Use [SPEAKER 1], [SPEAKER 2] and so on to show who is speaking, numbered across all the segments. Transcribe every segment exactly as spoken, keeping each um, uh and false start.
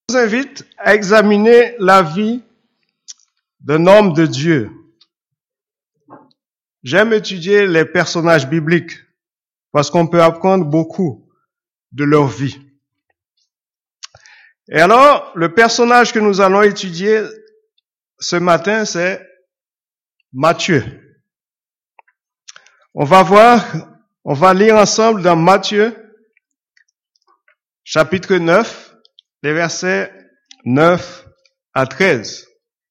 [SPEAKER 1] Je vous invite à examiner la vie d'un homme de Dieu. J'aime étudier les personnages bibliques parce qu'on peut apprendre beaucoup de leur vie. Et alors, le personnage que nous allons étudier ce matin, c'est Matthieu. On va voir, on va lire ensemble dans Matthieu, chapitre neuf, les versets neuf à treize.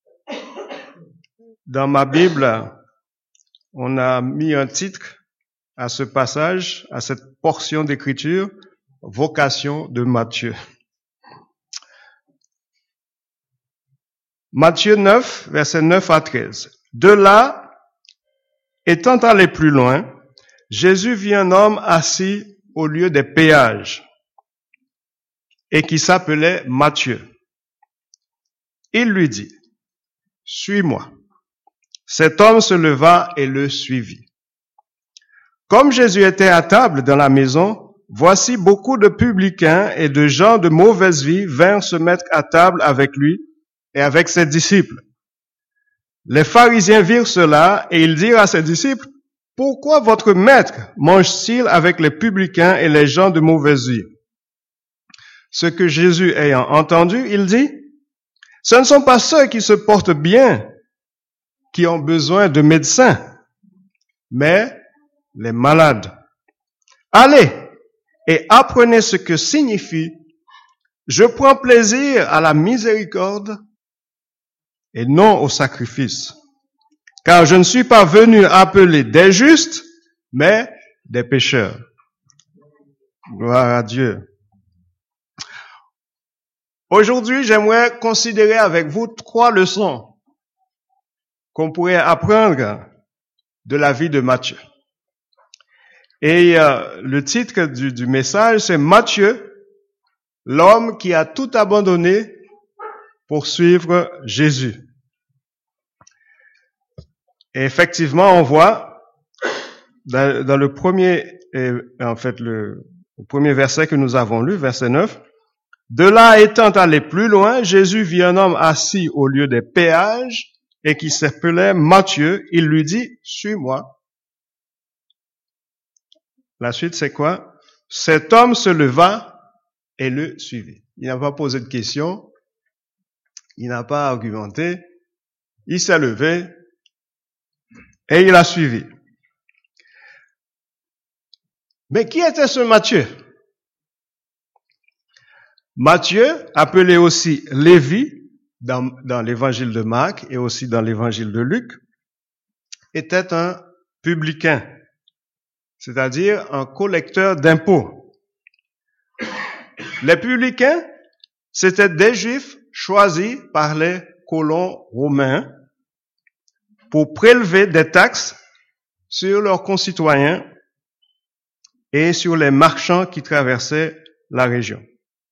[SPEAKER 1] Dans ma Bible, on a mis un titre à ce passage, à cette portion d'écriture, Vocation de Matthieu. Matthieu neuf, versets neuf à treize. De là, étant allé plus loin, Jésus vit un homme assis au lieu des péages et qui s'appelait Matthieu. Il lui dit, « Suis-moi. » Cet homme se leva et le suivit. Comme Jésus était à table dans la maison, voici beaucoup de publicains et de gens de mauvaise vie vinrent se mettre à table avec lui et avec ses disciples. Les pharisiens virent cela et ils dirent à ses disciples, « Pourquoi votre maître mange-t-il avec les publicains et les gens de mauvaise vie ?» Ce que Jésus ayant entendu, il dit, « Ce ne sont pas ceux qui se portent bien qui ont besoin de médecins, mais les malades. Allez et apprenez ce que signifie « Je prends plaisir à la miséricorde et non au sacrifice, car je ne suis pas venu appeler des justes, mais des pécheurs. » Gloire à Dieu. Aujourd'hui, j'aimerais considérer avec vous trois leçons qu'on pourrait apprendre de la vie de Matthieu. Et euh, le titre du, du message, c'est Matthieu, l'homme qui a tout abandonné pour suivre Jésus. Et effectivement, on voit dans, dans le premier, et en fait le, le premier verset que nous avons lu, verset neuf, « De là étant allé plus loin, Jésus vit un homme assis au lieu des péages, et qui s'appelait Matthieu, il lui dit, « Suis-moi. » La suite, c'est quoi? Cet homme se leva et le suivit. Il n'a pas posé de questions, il n'a pas argumenté, il s'est levé et il a suivi. Mais qui était ce Matthieu? Matthieu, appelé aussi Lévi, Dans, dans l'évangile de Marc et aussi dans l'évangile de Luc, était un publicain, c'est-à-dire un collecteur d'impôts. Les publicains, c'étaient des Juifs choisis par les colons romains pour prélever des taxes sur leurs concitoyens et sur les marchands qui traversaient la région.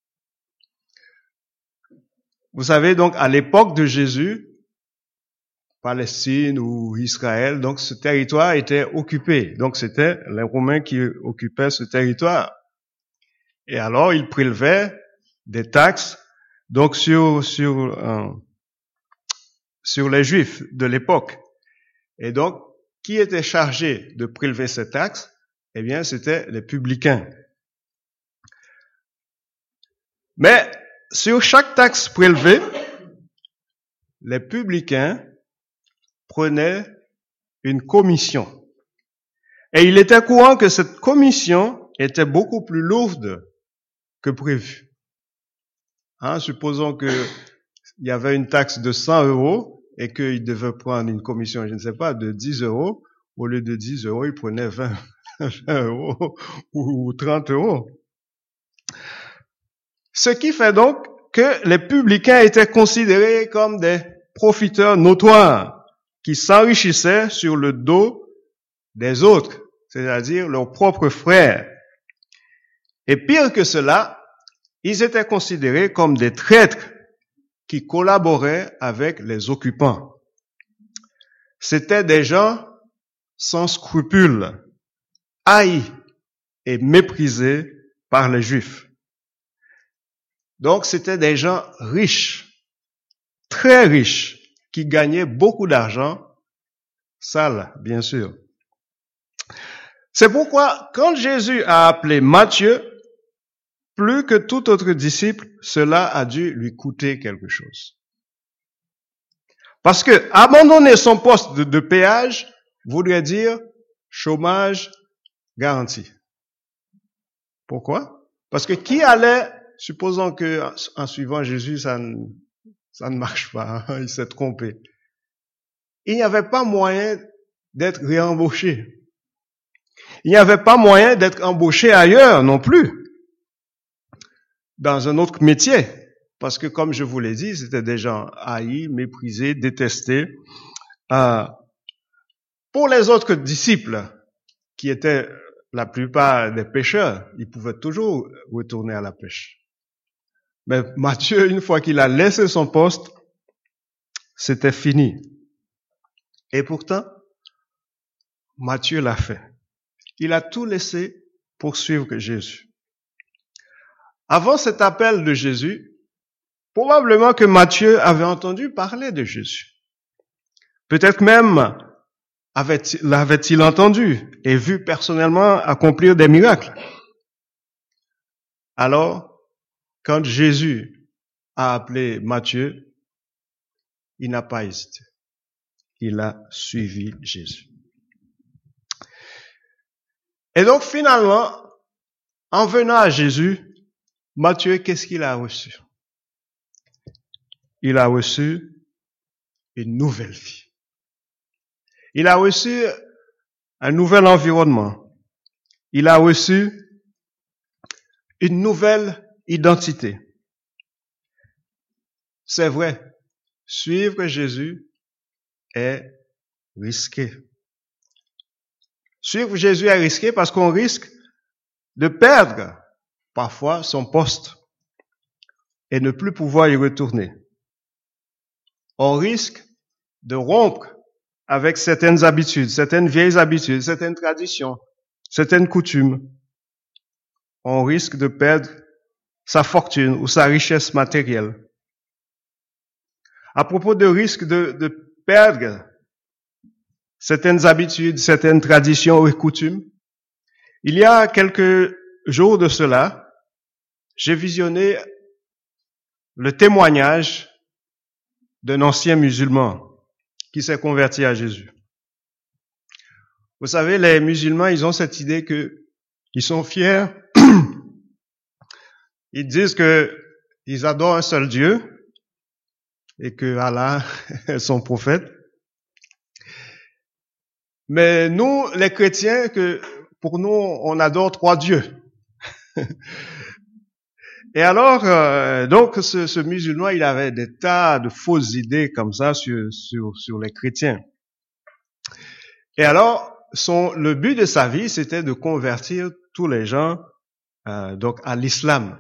[SPEAKER 1] Vous savez, donc, à l'époque de Jésus, Palestine ou Israël, donc ce territoire était occupé. Donc, c'était les Romains qui occupaient ce territoire. Et alors, ils prélevaient des taxes, donc, sur, sur, euh, sur les Juifs de l'époque. Et donc, qui était chargé de prélever ces taxes? Eh bien, c'était les publicains. Mais, sur chaque taxe prélevée, les publicains prenaient une commission. Et il était courant que cette commission était beaucoup plus lourde que prévu. Hein, supposons qu'il y avait une taxe de cent euros et qu'ils devaient prendre une commission, je ne sais pas, de dix euros. Au lieu de dix euros, ils prenaient vingt, vingt euros ou trente euros. Ce qui fait donc que les publicains étaient considérés comme des profiteurs notoires qui s'enrichissaient sur le dos des autres, c'est-à-dire leurs propres frères. Et pire que cela, ils étaient considérés comme des traîtres qui collaboraient avec les occupants. C'étaient des gens sans scrupules, haïs et méprisés par les Juifs. Donc, c'était des gens riches, très riches, qui gagnaient beaucoup d'argent, sale, bien sûr. C'est pourquoi, quand Jésus a appelé Matthieu, plus que tout autre disciple, cela a dû lui coûter quelque chose. Parce que abandonner son poste de, de péage voudrait dire chômage garanti. Pourquoi? Parce que qui allait, supposons que en suivant Jésus, ça ne, ça ne marche pas, hein, il s'est trompé. Il n'y avait pas moyen d'être réembauché. Il n'y avait pas moyen d'être embauché ailleurs non plus, dans un autre métier. Parce que, comme je vous l'ai dit, c'était des gens haïs, méprisés, détestés. Euh, pour les autres disciples, qui étaient la plupart des pêcheurs, ils pouvaient toujours retourner à la pêche. Mais Matthieu, une fois qu'il a laissé son poste, c'était fini. Et pourtant, Matthieu l'a fait. Il a tout laissé pour suivre Jésus. Avant cet appel de Jésus, probablement que Matthieu avait entendu parler de Jésus. Peut-être même avait-il, l'avait-il entendu et vu personnellement accomplir des miracles. Alors, quand Jésus a appelé Matthieu, il n'a pas hésité. Il a suivi Jésus. Et donc finalement, en venant à Jésus, Matthieu, qu'est-ce qu'il a reçu? Il a reçu une nouvelle vie. Il a reçu un nouvel environnement. Il a reçu une nouvelle identité. C'est vrai, suivre Jésus est risqué. Suivre Jésus est risqué parce qu'on risque de perdre parfois son poste et ne plus pouvoir y retourner. On risque de rompre avec certaines habitudes, certaines vieilles habitudes, certaines traditions, certaines coutumes. On risque de perdre sa fortune ou sa richesse matérielle. À propos de risque de, de perdre certaines habitudes, certaines traditions et coutumes, il y a quelques jours de cela, j'ai visionné le témoignage d'un ancien musulman qui s'est converti à Jésus. Vous savez, les musulmans, ils ont cette idée que ils sont fiers. Ils disent que ils adorent un seul Dieu et que Allah est son prophète. Mais nous, les chrétiens, que pour nous, on adore trois dieux. Et alors, euh, donc, ce, ce musulman, il avait des tas de fausses idées comme ça sur, sur, sur les chrétiens. Et alors, son, le but de sa vie, c'était de convertir tous les gens euh, donc à l'islam.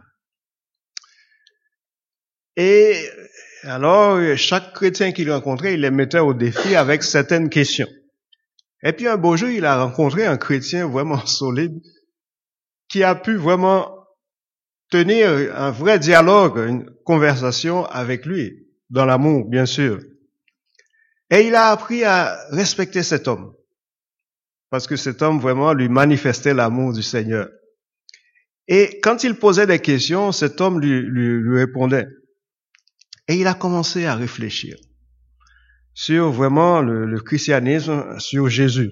[SPEAKER 1] Et alors, chaque chrétien qu'il rencontrait, il les mettait au défi avec certaines questions. Et puis un beau jour, il a rencontré un chrétien vraiment solide qui a pu vraiment tenir un vrai dialogue, une conversation avec lui, dans l'amour, bien sûr. Et il a appris à respecter cet homme, parce que cet homme vraiment lui manifestait l'amour du Seigneur. Et quand il posait des questions, cet homme lui, lui, lui répondait. Et il a commencé à réfléchir sur vraiment le, le christianisme, sur Jésus.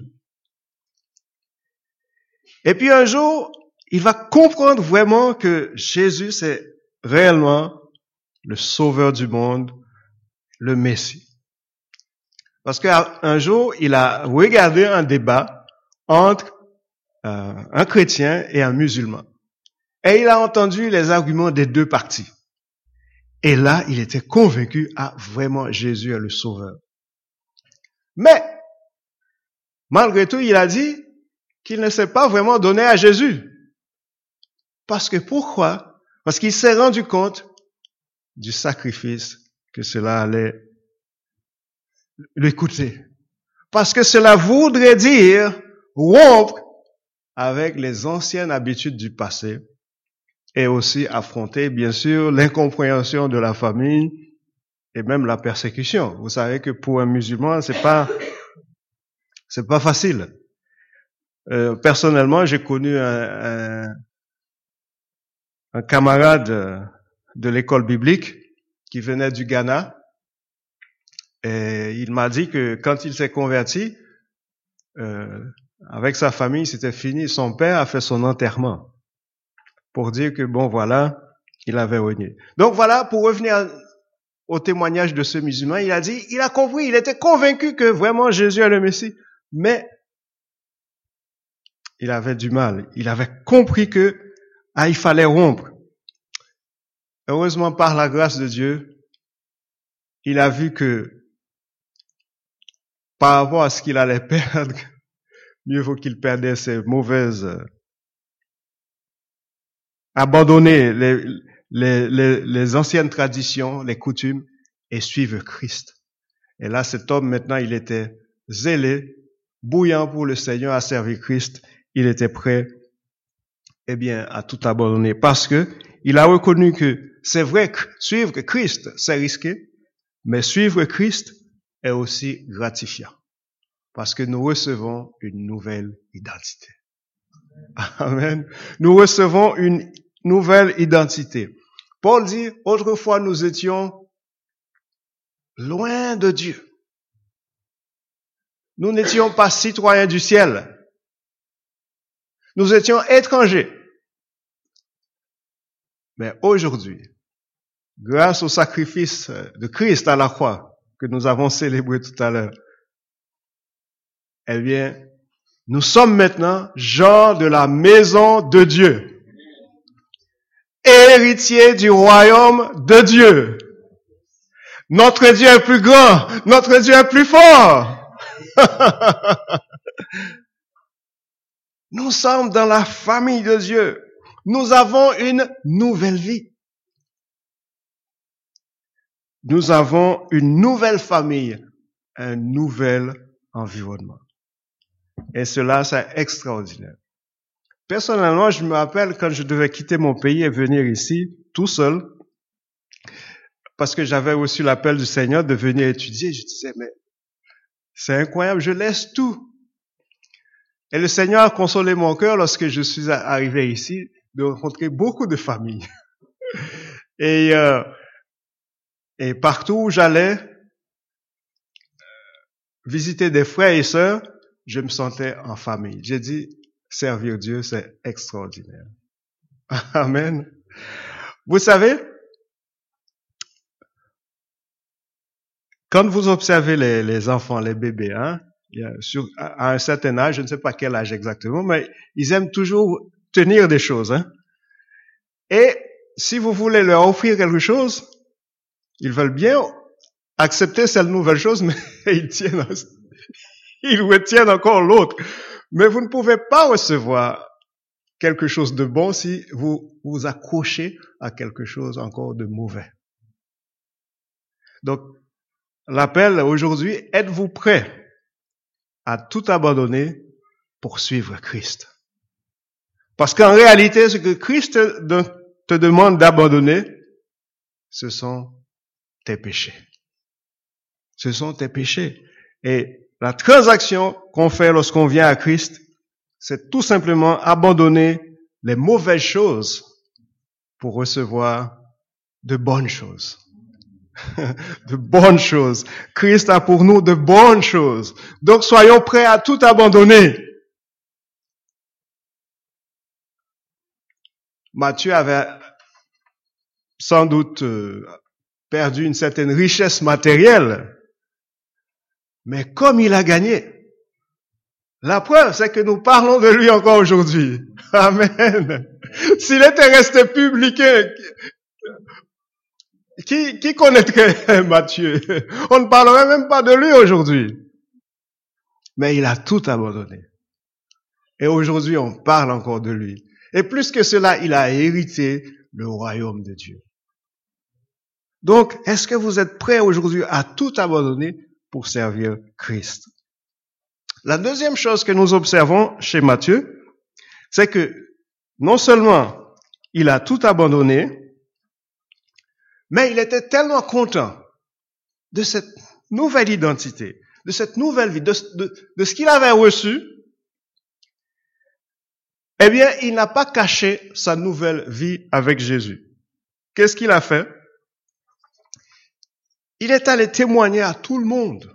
[SPEAKER 1] Et puis un jour, il va comprendre vraiment que Jésus, c'est réellement le sauveur du monde, le Messie. Parce qu'un jour, il a regardé un débat entre euh, un chrétien et un musulman. Et il a entendu les arguments des deux parties. Et là, il était convaincu, ah, vraiment, Jésus est le sauveur. Mais, malgré tout, il a dit qu'il ne s'est pas vraiment donné à Jésus. Parce que pourquoi? Parce qu'il s'est rendu compte du sacrifice que cela allait lui coûter. Parce que cela voudrait dire rompre avec les anciennes habitudes du passé et aussi affronter, bien sûr, l'incompréhension de la famille et même la persécution. Vous savez que pour un musulman, c'est pas, c'est pas facile. Euh, personnellement, j'ai connu un, un, un camarade de l'école biblique qui venait du Ghana, et il m'a dit que quand il s'est converti, euh, avec sa famille, c'était fini. Son père a fait son enterrement pour dire que bon, voilà, il avait renié. Donc voilà, pour revenir au témoignage de ce musulman, il a dit, il a compris, il était convaincu que vraiment Jésus est le Messie, mais il avait du mal. Il avait compris que ah, il fallait rompre. Heureusement, par la grâce de Dieu, il a vu que par rapport à ce qu'il allait perdre, mieux vaut qu'il perdait ses mauvaises, euh, abandonner les, les, les, les anciennes traditions, les coutumes, et suivre Christ. Et là, cet homme, maintenant, il était zélé, bouillant pour le Seigneur, à servir Christ. Il était prêt, eh bien, à tout abandonner. Parce que il a reconnu que c'est vrai que suivre Christ, c'est risqué, mais suivre Christ est aussi gratifiant. Parce que nous recevons une nouvelle identité. Amen. Nous recevons une nouvelle identité. Paul dit, autrefois nous étions loin de Dieu. Nous n'étions pas citoyens du ciel. Nous étions étrangers. Mais aujourd'hui, grâce au sacrifice de Christ à la croix, que nous avons célébré tout à l'heure, eh bien, nous sommes maintenant gens de la maison de Dieu, héritiers du royaume de Dieu. Notre Dieu est plus grand, notre Dieu est plus fort. Nous sommes dans la famille de Dieu. Nous avons une nouvelle vie. Nous avons une nouvelle famille, un nouvel environnement. Et cela, c'est extraordinaire. Personnellement, je me rappelle quand je devais quitter mon pays et venir ici, tout seul, parce que j'avais reçu l'appel du Seigneur de venir étudier. Je disais, mais c'est incroyable, je laisse tout. Et le Seigneur a consolé mon cœur lorsque je suis arrivé ici, de rencontrer beaucoup de familles. Et, euh, et partout où j'allais visiter des frères et sœurs, je me sentais en famille. J'ai dit, servir Dieu, c'est extraordinaire. Amen. Vous savez, quand vous observez les, les enfants, les bébés, hein, sur, à un certain âge, je ne sais pas quel âge exactement, mais ils aiment toujours tenir des choses. Hein. Et si vous voulez leur offrir quelque chose, ils veulent bien accepter cette nouvelle chose, mais ils tiennent, ils retiennent encore l'autre. Mais vous ne pouvez pas recevoir quelque chose de bon si vous vous accrochez à quelque chose encore de mauvais. Donc, l'appel aujourd'hui, êtes-vous prêts à tout abandonner pour suivre Christ? Parce qu'en réalité, ce que Christ te demande d'abandonner, ce sont tes péchés. Ce sont tes péchés. Et la transaction qu'on fait lorsqu'on vient à Christ, c'est tout simplement abandonner les mauvaises choses pour recevoir de bonnes choses. De bonnes choses. Christ a pour nous de bonnes choses. Donc soyons prêts à tout abandonner. Matthieu avait sans doute euh, perdu une certaine richesse matérielle, mais comme il a gagné, la preuve, c'est que nous parlons de lui encore aujourd'hui. Amen. S'il était resté publicain, qui, qui connaîtrait Matthieu? On ne parlerait même pas de lui aujourd'hui. Mais il a tout abandonné. Et aujourd'hui, on parle encore de lui. Et plus que cela, il a hérité le royaume de Dieu. Donc, est-ce que vous êtes prêts aujourd'hui à tout abandonner pour servir Christ? La deuxième chose que nous observons chez Matthieu, c'est que non seulement il a tout abandonné, mais il était tellement content de cette nouvelle identité, de cette nouvelle vie, de, de, de ce qu'il avait reçu, eh bien, il n'a pas caché sa nouvelle vie avec Jésus. Qu'est-ce qu'il a fait? Il est allé témoigner à tout le monde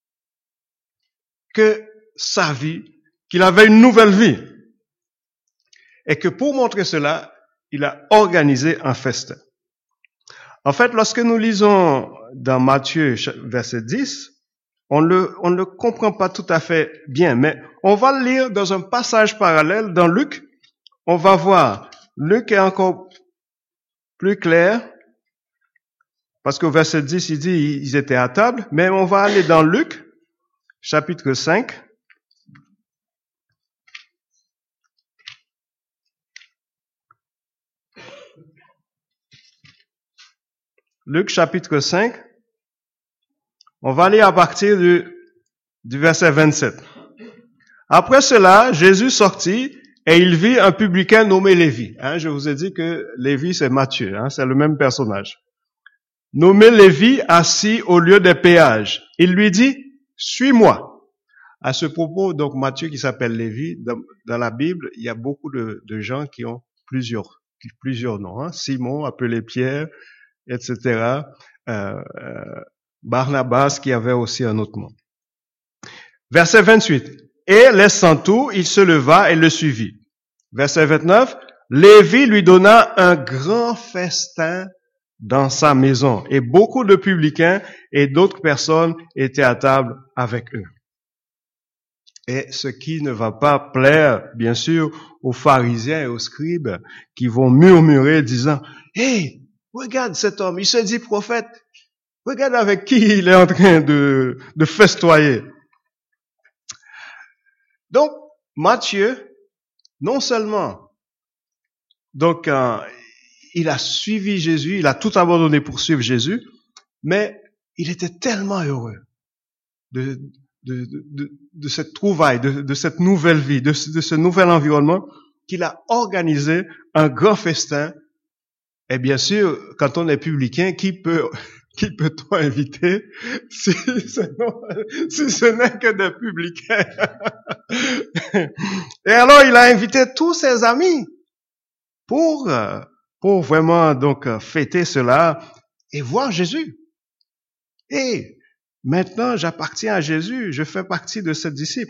[SPEAKER 1] que sa vie, qu'il avait une nouvelle vie. Et que pour montrer cela, il a organisé un festin. En fait, lorsque nous lisons dans Matthieu, verset dix, on le, on ne le comprend pas tout à fait bien, mais on va le lire dans un passage parallèle dans Luc. On va voir, Luc est encore plus clair, parce qu'au verset dix, il dit ils étaient à table, mais on va aller dans Luc, chapitre cinq. Luc, chapitre cinq. On va aller à partir du, du verset vingt-sept. Après cela, Jésus sortit et il vit un publicain nommé Lévi. Hein, je vous ai dit que Lévi, c'est Matthieu, hein, c'est le même personnage. Nommé Lévi, assis au lieu des péages. Il lui dit, suis-moi. À ce propos, donc Matthieu qui s'appelle Lévi, dans, dans la Bible, il y a beaucoup de, de gens qui ont plusieurs, plusieurs noms. Hein. Simon, appelé Pierre, et cetera. Euh, euh, Barnabas qui avait aussi un autre nom. Verset vingt-huit. Et laissant tout, il se leva et le suivit. Verset vingt-neuf. Lévi lui donna un grand festin dans sa maison et beaucoup de publicains et d'autres personnes étaient à table avec eux. Et ce qui ne va pas plaire, bien sûr, aux pharisiens et aux scribes qui vont murmurer disant, « Hey, regarde cet homme, il se dit prophète. Regarde avec qui il est en train de, de festoyer. » Donc, Matthieu, non seulement, donc, euh, il a suivi Jésus, il a tout abandonné pour suivre Jésus, mais il était tellement heureux de, de, de, de, de cette trouvaille, de, de cette nouvelle vie, de, de ce nouvel environnement, qu'il a organisé un grand festin. Et bien sûr, quand on est publicain, qui peut, qui peut-on inviter si ce, si ce n'est que des publicains? Et alors, il a invité tous ses amis pour, pour vraiment donc fêter cela et voir Jésus. Et maintenant, j'appartiens à Jésus, je fais partie de ses disciples.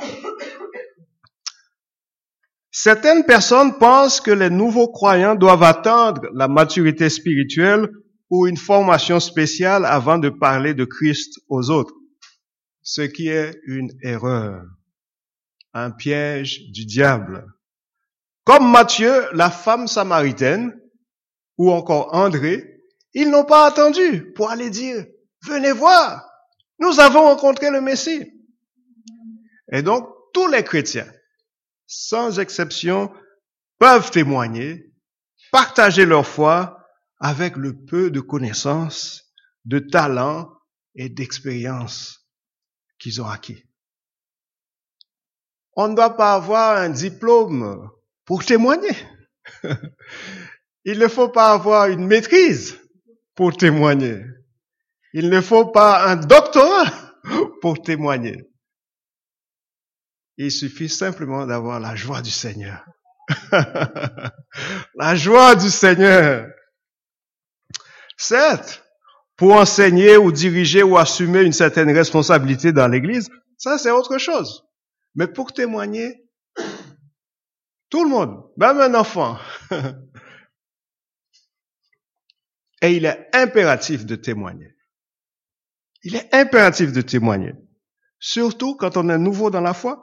[SPEAKER 1] Certaines personnes pensent que les nouveaux croyants doivent attendre la maturité spirituelle ou une formation spéciale avant de parler de Christ aux autres, ce qui est une erreur, un piège du diable. Comme Matthieu, la femme samaritaine, ou encore André, ils n'ont pas attendu pour aller dire « Venez voir, nous avons rencontré le Messie ». Et donc, tous les chrétiens, sans exception, peuvent témoigner, partager leur foi avec le peu de connaissances, de talent et d'expérience qu'ils ont acquis. On ne doit pas avoir un diplôme pour témoigner. Il ne faut pas avoir une maîtrise pour témoigner. Il ne faut pas un doctorat pour témoigner. Il suffit simplement d'avoir la joie du Seigneur. La joie du Seigneur. Certes, pour enseigner ou diriger ou assumer une certaine responsabilité dans l'Église, ça c'est autre chose. Mais pour témoigner, tout le monde, même un enfant. Et il est impératif de témoigner. Il est impératif de témoigner. Surtout quand on est nouveau dans la foi.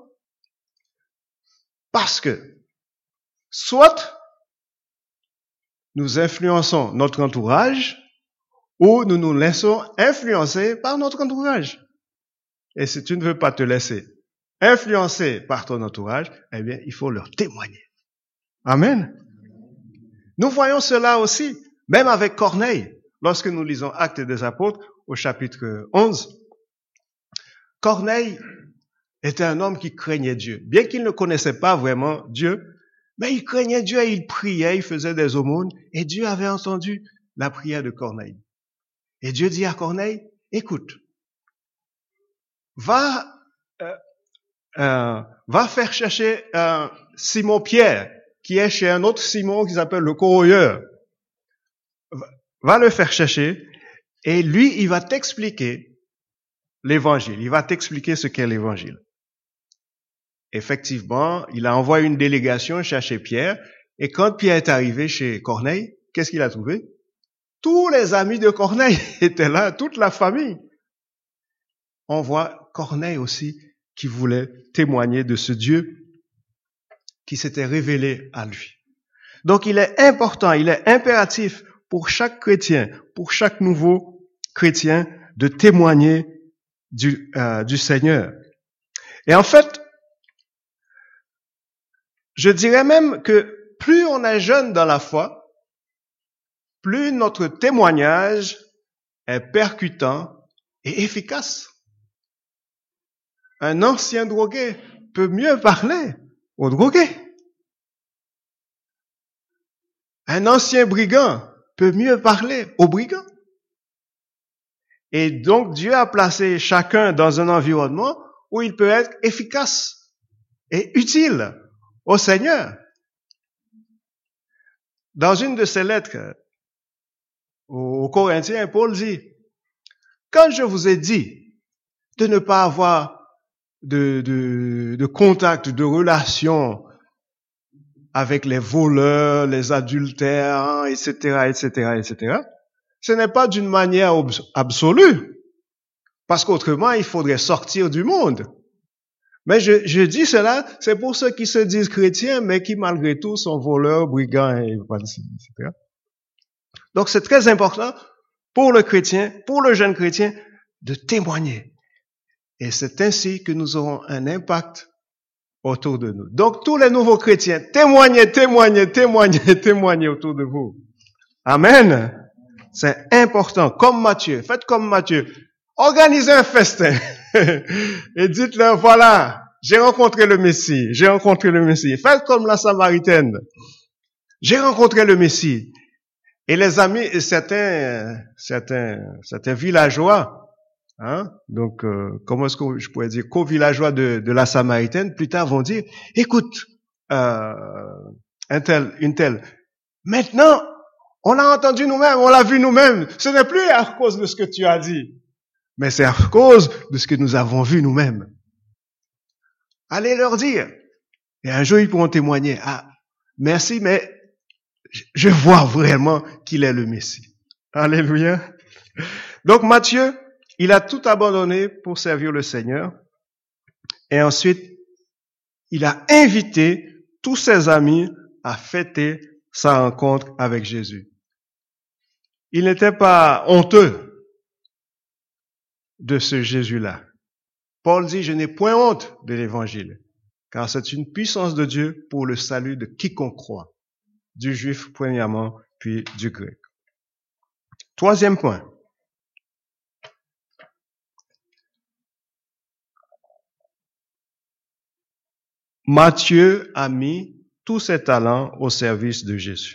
[SPEAKER 1] Parce que, soit nous influençons notre entourage, ou nous nous laissons influencer par notre entourage. Et si tu ne veux pas te laisser influencer par ton entourage, eh bien, il faut leur témoigner. Amen. Nous voyons cela aussi, même avec Corneille, lorsque nous lisons Actes des Apôtres au chapitre onze. Corneille était un homme qui craignait Dieu. Bien qu'il ne connaissait pas vraiment Dieu, Mais il craignait Dieu et il priait, il faisait des aumônes. Et Dieu avait entendu la prière de Corneille. Et Dieu dit à Corneille, écoute, va, euh, euh, va faire chercher euh, Simon-Pierre, qui est chez un autre Simon qui s'appelle le corroyeur. Va le faire chercher et lui, il va t'expliquer l'évangile. Il va t'expliquer ce qu'est l'évangile. Effectivement, il a envoyé une délégation chercher Pierre et quand Pierre est arrivé chez Corneille, qu'est-ce qu'il a trouvé? Tous les amis de Corneille étaient là, toute la famille. On voit Corneille aussi qui voulait témoigner de ce Dieu qui s'était révélé à lui. Donc il est important, il est impératif pour chaque chrétien, pour chaque nouveau chrétien de témoigner du, euh, du Seigneur. Et en fait, je dirais même que plus on est jeune dans la foi, plus notre témoignage est percutant et efficace. Un ancien drogué peut mieux parler aux drogués. Un ancien brigand peut mieux parler aux brigands. Et donc Dieu a placé chacun dans un environnement où il peut être efficace et utile au Seigneur. Dans une de ses lettres aux Corinthiens, Paul dit, quand je vous ai dit de ne pas avoir de, de, de contact, de relation avec les voleurs, les adultères, et cetera, et cetera, et cetera, ce n'est pas d'une manière absolue, parce qu'autrement, il faudrait sortir du monde. Mais je, je dis cela, c'est pour ceux qui se disent chrétiens, mais qui malgré tout sont voleurs, brigands, et et cetera. Donc c'est très important pour le chrétien, pour le jeune chrétien, de témoigner. Et c'est ainsi que nous aurons un impact autour de nous. Donc tous les nouveaux chrétiens, témoignez, témoignez, témoignez, témoignez autour de vous. Amen. C'est important, comme Matthieu. Faites comme Matthieu. Organisez un festin. Et dites-leur, voilà, j'ai rencontré le Messie. J'ai rencontré le Messie. Faites comme la Samaritaine. J'ai rencontré le Messie. Et les amis, certains, certains, certains villageois, hein, donc, euh, comment est-ce que je pourrais dire, co-villageois de, de la Samaritaine, plus tard vont dire, écoute, euh, un tel, une telle, maintenant, on l'a entendu nous-mêmes, on l'a vu nous-mêmes. Ce n'est plus à cause de ce que tu as dit, mais c'est à cause de ce que nous avons vu nous-mêmes. Allez leur dire. Et un jour, ils pourront témoigner. Ah, merci, mais je vois vraiment qu'il est le Messie. Alléluia. Donc Matthieu, il a tout abandonné pour servir le Seigneur. Et ensuite, il a invité tous ses amis à fêter sa rencontre avec Jésus. Il n'était pas honteux de ce Jésus-là. Paul dit, je n'ai point honte de l'évangile, car c'est une puissance de Dieu pour le salut de quiconque croit, du juif premièrement, puis du grec. Troisième point. Matthieu a mis tous ses talents au service de Jésus.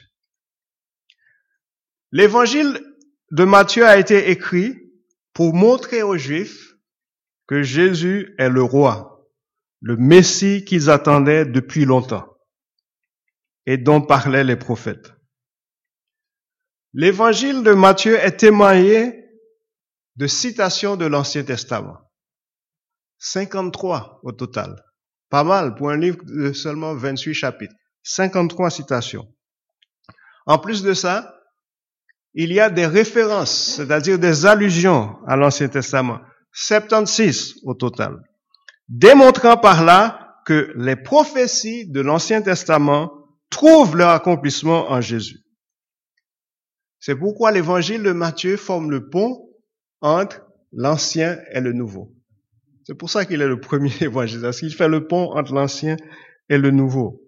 [SPEAKER 1] L'évangile de Matthieu a été écrit pour montrer aux Juifs que Jésus est le roi, le Messie qu'ils attendaient depuis longtemps et dont parlaient les prophètes. L'évangile de Matthieu est émaillé de citations de l'Ancien Testament. cinquante-trois au total. Pas mal pour un livre de seulement vingt-huit chapitres. cinquante-trois citations. En plus de ça, il y a des références, c'est-à-dire des allusions à l'Ancien Testament. soixante-seize au total. Démontrant par là que les prophéties de l'Ancien Testament trouvent leur accomplissement en Jésus. C'est pourquoi l'évangile de Matthieu forme le pont entre l'Ancien et le Nouveau. C'est pour ça qu'il est le premier évangile, parce qu'il fait le pont entre l'Ancien et le Nouveau.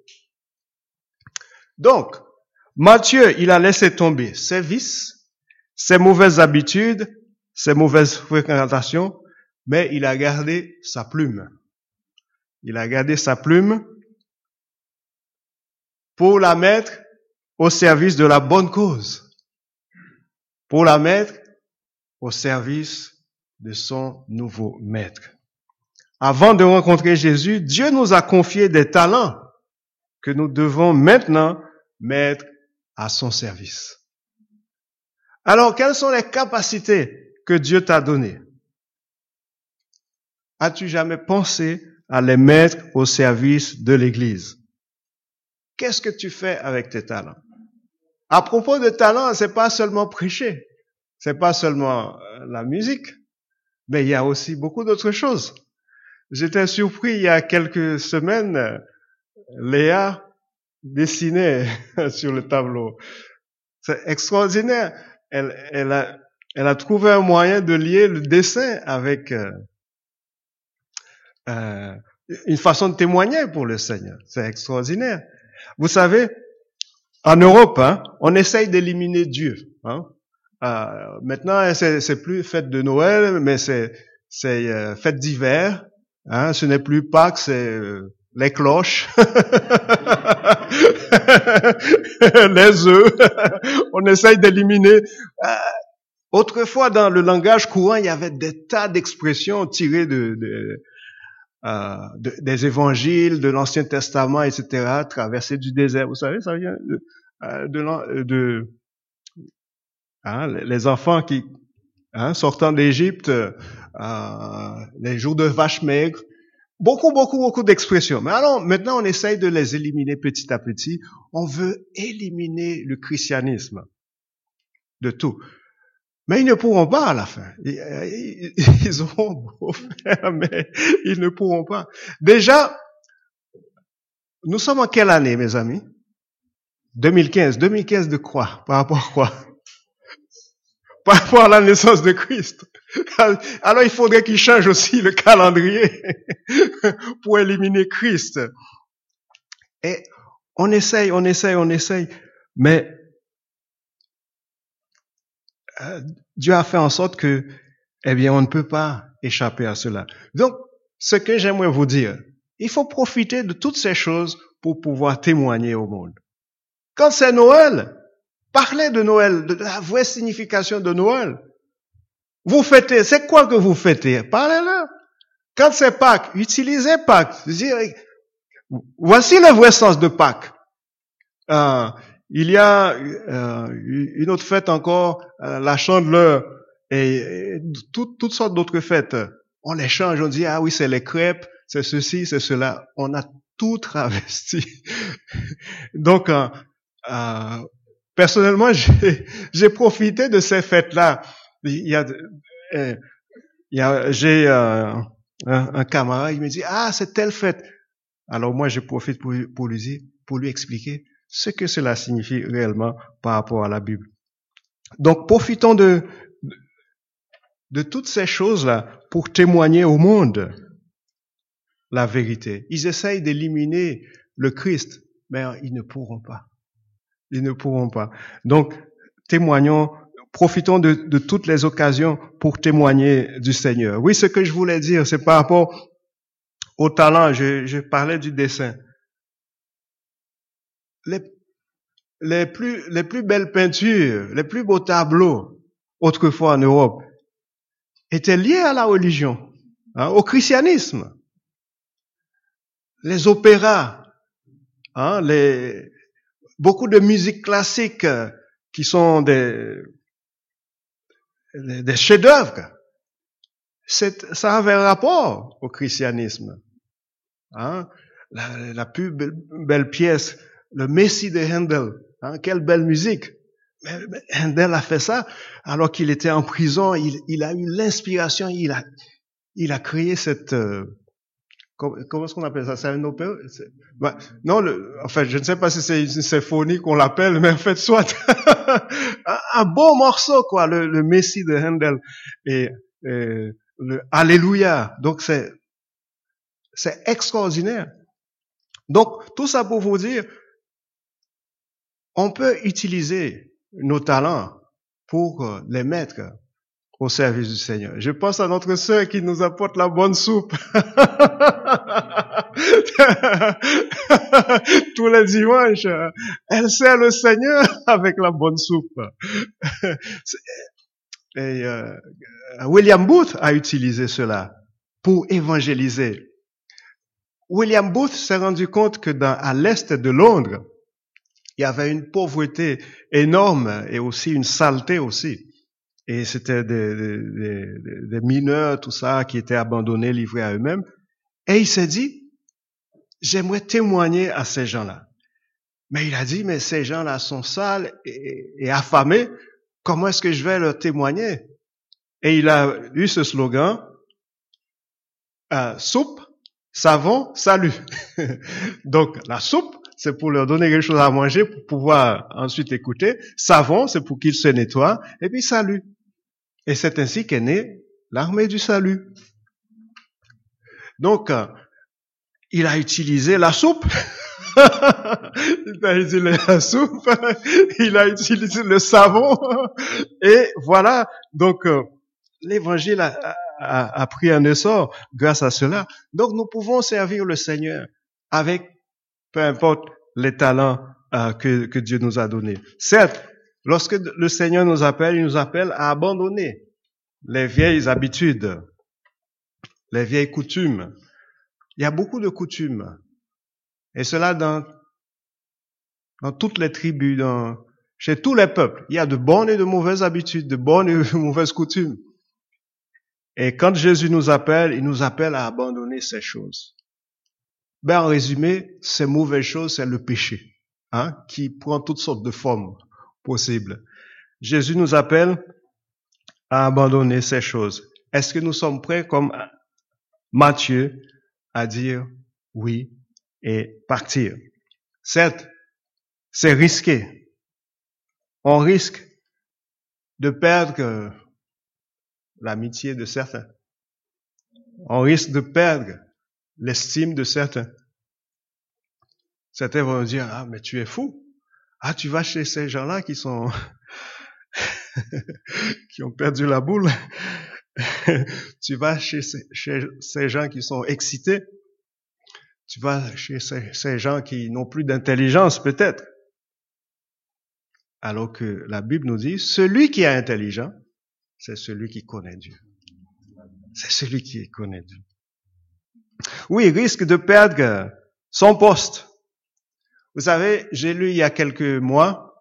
[SPEAKER 1] Donc, Matthieu, il a laissé tomber ses vices, ses mauvaises habitudes, ses mauvaises fréquentations, mais il a gardé sa plume. Il a gardé sa plume pour la mettre au service de la bonne cause, pour la mettre au service de son nouveau maître. Avant de rencontrer Jésus, Dieu nous a confié des talents que nous devons maintenant mettre à son service. Alors, quelles sont les capacités que Dieu t'a données? As-tu jamais pensé à les mettre au service de l'Église? Qu'est-ce que tu fais avec tes talents? À propos de talents, c'est pas seulement prêcher, c'est pas seulement la musique, mais il y a aussi beaucoup d'autres choses. J'étais surpris il y a quelques semaines, Léa dessinait sur le tableau. C'est extraordinaire. Elle, elle a, elle a trouvé un moyen de lier le dessin avec euh, euh, une façon de témoigner pour le Seigneur. C'est extraordinaire. Vous savez, en Europe, hein, on essaye d'éliminer Dieu. Hein. Euh, maintenant, c'est, c'est plus fête de Noël, mais c'est, c'est euh, fête d'hiver. Hein, ce n'est plus Pâques, c'est euh, les cloches, les œufs. On essaye d'éliminer. Euh, autrefois, dans le langage courant, il y avait des tas d'expressions tirées de, de, euh, de des évangiles, de l'Ancien Testament, et cetera. Traverser du désert, vous savez, ça vient de, de, de hein, les enfants qui hein, sortant d'Égypte, euh, les jours de vaches maigres. Beaucoup, beaucoup, beaucoup d'expressions. Mais alors, maintenant, on essaye de les éliminer petit à petit. On veut éliminer le christianisme de tout. Mais ils ne pourront pas à la fin. Ils, ils auront beau faire, mais ils ne pourront pas. Déjà, nous sommes en quelle année, mes amis? deux mille quinze. deux mille quinze de quoi? Par rapport à quoi? Par rapport à la naissance de Christ. Alors il faudrait qu'il change aussi le calendrier pour éliminer Christ. Et on essaye, on essaye, on essaye, mais euh, Dieu a fait en sorte que, eh bien, on ne peut pas échapper à cela. Donc, ce que j'aimerais vous dire, il faut profiter de toutes ces choses pour pouvoir témoigner au monde. Quand c'est Noël, parlez de Noël, de la vraie signification de Noël. Vous fêtez, c'est quoi que vous fêtez? Parlez-le. Quand c'est Pâques, utilisez Pâques. Voici le vrai sens de Pâques. Euh, il y a euh, une autre fête encore, euh, la Chandeleur, et, et tout, toutes sortes d'autres fêtes. On les change, on dit, ah oui, c'est les crêpes, c'est ceci, c'est cela. On a tout travesti. Donc, euh, euh, personnellement, j'ai, j'ai profité de ces fêtes-là. Il y a, euh, il y a j'ai euh, un, un camarade, il me dit, ah, c'est telle fête. Alors moi, je profite pour, pour lui dire, pour lui expliquer ce que cela signifie réellement par rapport à la Bible. Donc, profitons de, de, de toutes ces choses-là pour témoigner au monde la vérité. Ils essayent d'éliminer le Christ, mais ils ne pourront pas. Ils ne pourront pas. Donc, témoignons, profitons de, de toutes les occasions pour témoigner du Seigneur. Oui, ce que je voulais dire, c'est par rapport au talent. Je, je parlais du dessin. Les, les plus, les plus belles peintures, les plus beaux tableaux, autrefois en Europe, étaient liés à la religion, hein, au christianisme. Les opéras, hein, les, beaucoup de musique classique qui sont des, des chefs-d'œuvre. C'est, ça avait un rapport au christianisme. Hein, la, la plus belle, belle pièce, le Messie de Handel. Hein, quelle belle musique. Mais, mais Handel a fait ça alors qu'il était en prison. Il, il a eu l'inspiration. Il a, il a créé cette... Euh, comment est-ce qu'on appelle ça? C'est un opéra? C'est, bah, non, le, en fait, je ne sais pas si c'est une symphonie qu'on l'appelle, mais en fait, soit un, un beau morceau, quoi, le, le Messie de Handel et, et le Alléluia. Donc c'est c'est extraordinaire. Donc tout ça pour vous dire, on peut utiliser nos talents pour les mettre au service du Seigneur. Je pense à notre sœur qui nous apporte la bonne soupe. Tous les dimanches, elle sert le Seigneur avec la bonne soupe. Et euh, William Booth a utilisé cela pour évangéliser. William Booth s'est rendu compte que dans, à l'est de Londres, il y avait une pauvreté énorme et aussi une saleté aussi. Et c'était des, des, des, des mineurs, tout ça, qui étaient abandonnés, livrés à eux-mêmes. Et il s'est dit, j'aimerais témoigner à ces gens-là. Mais il a dit, mais ces gens-là sont sales et, et affamés. Comment est-ce que je vais leur témoigner? Et il a eu ce slogan, euh, soupe, savon, salut. Donc, la soupe, c'est pour leur donner quelque chose à manger pour pouvoir ensuite écouter. Savon, c'est pour qu'ils se nettoient. Et puis, salut. Et c'est ainsi qu'est née l'armée du salut. Donc, euh, il a utilisé la soupe. Il a utilisé la soupe. Il a utilisé le savon. Et voilà. Donc, euh, l'évangile a, a, a pris un essor grâce à cela. Donc, nous pouvons servir le Seigneur avec peu importe les talents euh, que, que Dieu nous a donnés. Certes, lorsque le Seigneur nous appelle, il nous appelle à abandonner les vieilles habitudes, les vieilles coutumes. Il y a beaucoup de coutumes. Et cela dans, dans toutes les tribus, dans, chez tous les peuples. Il y a de bonnes et de mauvaises habitudes, de bonnes et de mauvaises coutumes. Et quand Jésus nous appelle, il nous appelle à abandonner ces choses. Ben, en résumé, ces mauvaises choses, c'est le péché, hein, qui prend toutes sortes de formes possibles. Jésus nous appelle à abandonner ces choses. Est-ce que nous sommes prêts, comme Matthieu, à dire oui et partir? Certes, c'est risqué. On risque de perdre l'amitié de certains. On risque de perdre l'estime de certains. Certains vont dire, ah, mais tu es fou. Ah, tu vas chez ces gens-là qui sont, qui ont perdu la boule. Tu vas chez ces, chez ces gens qui sont excités. Tu vas chez ces, ces gens qui n'ont plus d'intelligence, peut-être. Alors que la Bible nous dit, celui qui est intelligent, c'est celui qui connaît Dieu. C'est celui qui connaît Dieu. Oui, il risque de perdre son poste. Vous savez, j'ai lu il y a quelques mois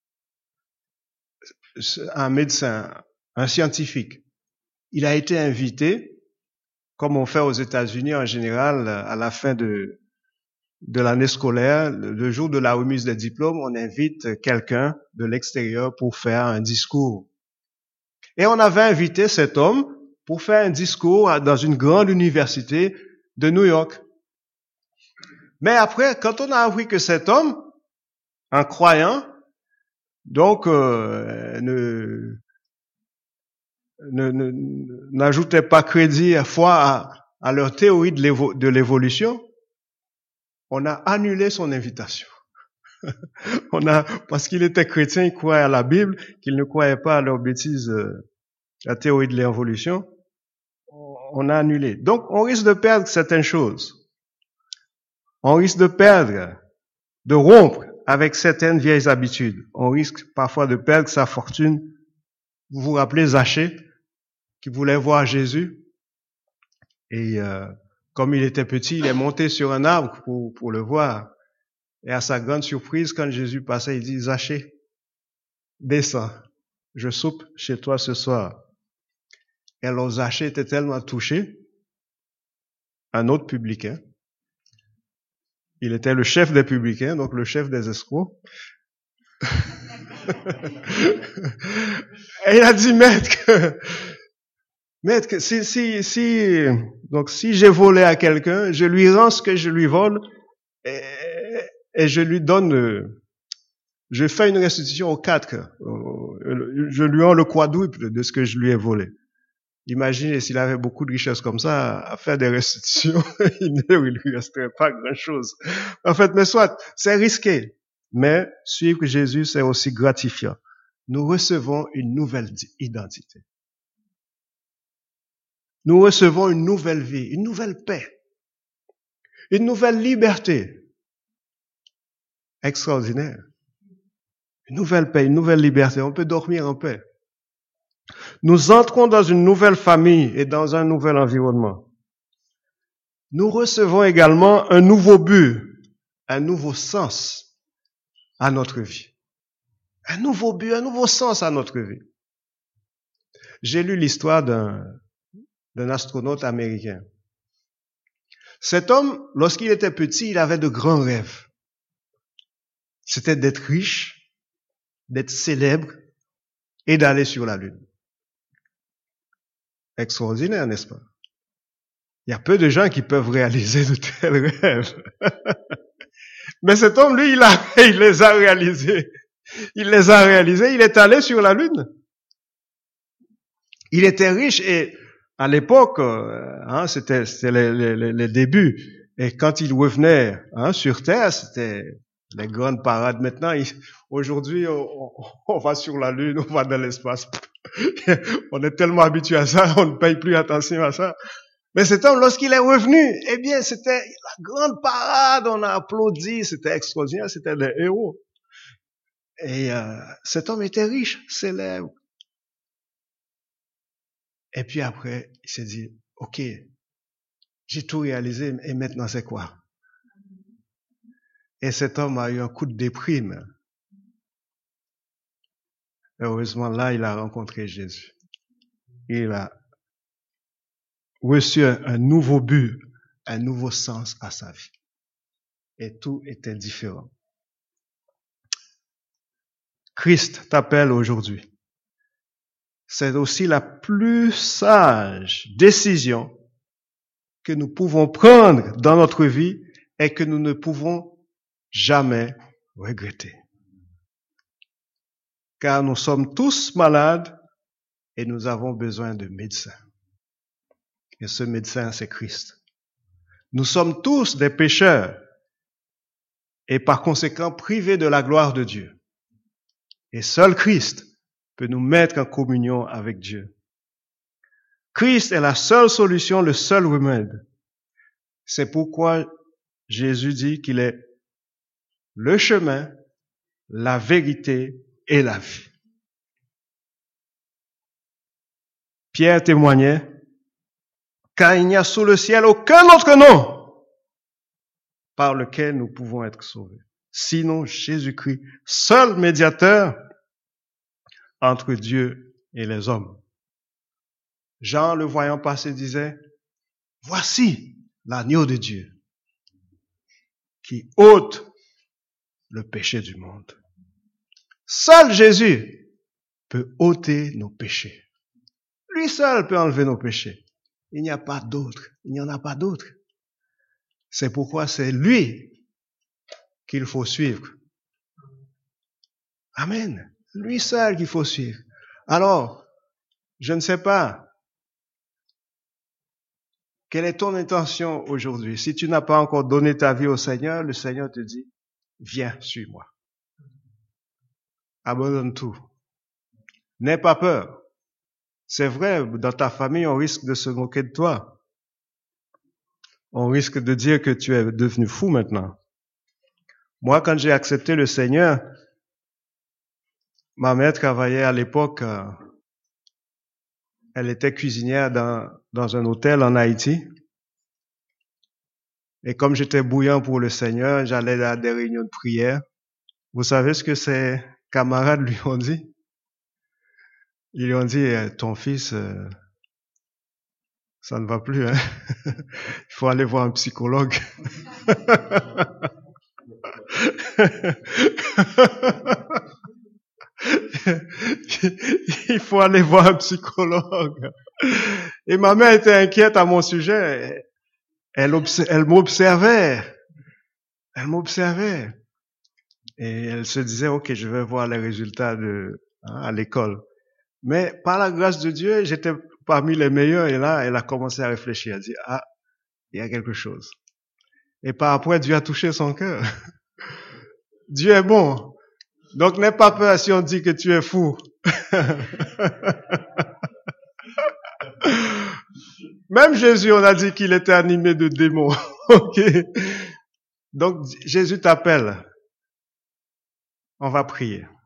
[SPEAKER 1] un médecin, un scientifique. Il a été invité, comme on fait aux États-Unis en général, à la fin de, de l'année scolaire, le jour de la remise des diplômes, on invite quelqu'un de l'extérieur pour faire un discours. Et on avait invité cet homme pour faire un discours dans une grande université de New York. Mais après, quand on a appris que cet homme, un croyant, donc euh, ne, ne, ne n'ajoutait pas crédit à foi à, à leur théorie de, l'évo, de l'évolution, on a annulé son invitation. On a, parce qu'il était chrétien, il croyait à la Bible, qu'il ne croyait pas à leurs bêtises, euh, la théorie de l'évolution, on a annulé. Donc, on risque de perdre certaines choses. On risque de perdre, de rompre avec certaines vieilles habitudes. On risque parfois de perdre sa fortune. Vous vous rappelez Zachée, qui voulait voir Jésus, et euh, comme il était petit, il est monté sur un arbre pour, pour le voir. Et à sa grande surprise, quand Jésus passait, il dit, Zachée, descends, je soupe chez toi ce soir. Et alors Zachée était tellement touché, un autre publicain, il était le chef des publicains, donc le chef des escrocs. Et il a dit, maître, maître, si, si, si, donc si j'ai volé à quelqu'un, je lui rends ce que je lui vole et, et je lui donne, je fais une restitution aux quatre, je lui rends le quadruple de ce que je lui ai volé. Imaginez s'il avait beaucoup de richesses comme ça, à faire des restitutions, il ne lui resterait pas grand-chose. En fait, mais soit, c'est risqué. Mais suivre Jésus, c'est aussi gratifiant. Nous recevons une nouvelle identité. Nous recevons une nouvelle vie, une nouvelle paix. Une nouvelle liberté. Extraordinaire. Une nouvelle paix, une nouvelle liberté. On peut dormir en paix. Nous entrons dans une nouvelle famille et dans un nouvel environnement. Nous recevons également un nouveau but, un nouveau sens à notre vie. Un nouveau but, un nouveau sens à notre vie. J'ai lu l'histoire d'un, d'un astronaute américain. Cet homme, lorsqu'il était petit, il avait de grands rêves. C'était d'être riche, d'être célèbre et d'aller sur la Lune. Extraordinaire, n'est-ce pas? Il y a peu de gens qui peuvent réaliser de tels rêves. Mais cet homme, lui, il, a, il les a réalisés. Il les a réalisés, il est allé sur la Lune. Il était riche et à l'époque, hein, c'était, c'était les, les, les débuts. Et quand il revenait hein, sur Terre, c'était les grandes parades. Maintenant, il, aujourd'hui, on, on va sur la Lune, on va dans l'espace. On est tellement habitué à ça, on ne paye plus attention à ça. Mais cet homme, lorsqu'il est revenu, eh bien, c'était la grande parade, on a applaudi, c'était extraordinaire, c'était des héros. Et euh, cet homme était riche, célèbre. Et puis après, il s'est dit, ok, j'ai tout réalisé, et maintenant c'est quoi? Et cet homme a eu un coup de déprime. Heureusement, là, il a rencontré Jésus. Il a reçu un, un nouveau but, un nouveau sens à sa vie. Et tout était différent. Christ t'appelle aujourd'hui. C'est aussi la plus sage décision que nous pouvons prendre dans notre vie et que nous ne pouvons jamais regretter. Car nous sommes tous malades et nous avons besoin de médecins. Et ce médecin, c'est Christ. Nous sommes tous des pécheurs et par conséquent privés de la gloire de Dieu. Et seul Christ peut nous mettre en communion avec Dieu. Christ est la seule solution, le seul remède. C'est pourquoi Jésus dit qu'il est le chemin, la vérité et la vie. Pierre témoignait, car il n'y a sous le ciel aucun autre nom par lequel nous pouvons être sauvés. Sinon Jésus-Christ, seul médiateur entre Dieu et les hommes. Jean, le voyant passer, disait, voici l'agneau de Dieu qui ôte le péché du monde. Seul Jésus peut ôter nos péchés. Lui seul peut enlever nos péchés. Il n'y a pas d'autre. Il n'y en a pas d'autre. C'est pourquoi c'est lui qu'il faut suivre. Amen. Lui seul qu'il faut suivre. Alors, je ne sais pas, quelle est ton intention aujourd'hui? Si tu n'as pas encore donné ta vie au Seigneur, le Seigneur te dit, viens, suis-moi. Abandonne tout. N'aie pas peur. C'est vrai, dans ta famille, on risque de se moquer de toi. On risque de dire que tu es devenu fou maintenant. Moi, quand j'ai accepté le Seigneur, ma mère travaillait à l'époque, euh, elle était cuisinière dans, dans un hôtel en Haïti. Et comme j'étais bouillant pour le Seigneur, j'allais à des réunions de prière. Vous savez ce que ses camarades lui ont dit? Ils lui ont dit, ton fils, euh, ça ne va plus, hein? Il faut aller voir un psychologue. Il faut aller voir un psychologue. Et ma mère était inquiète à mon sujet. Elle, obs- elle m'observait. Elle m'observait. Et elle se disait, ok, je vais voir les résultats de, hein, à l'école. Mais par la grâce de Dieu, j'étais parmi les meilleurs. Et là, elle a commencé à réfléchir. Elle a dit, ah, il y a quelque chose. Et par après, Dieu a touché son cœur. Dieu est bon. Donc, n'aie pas peur si on dit que tu es fou. Même Jésus, on a dit qu'il était animé de démons. Ok. Donc, Jésus t'appelle. On va prier.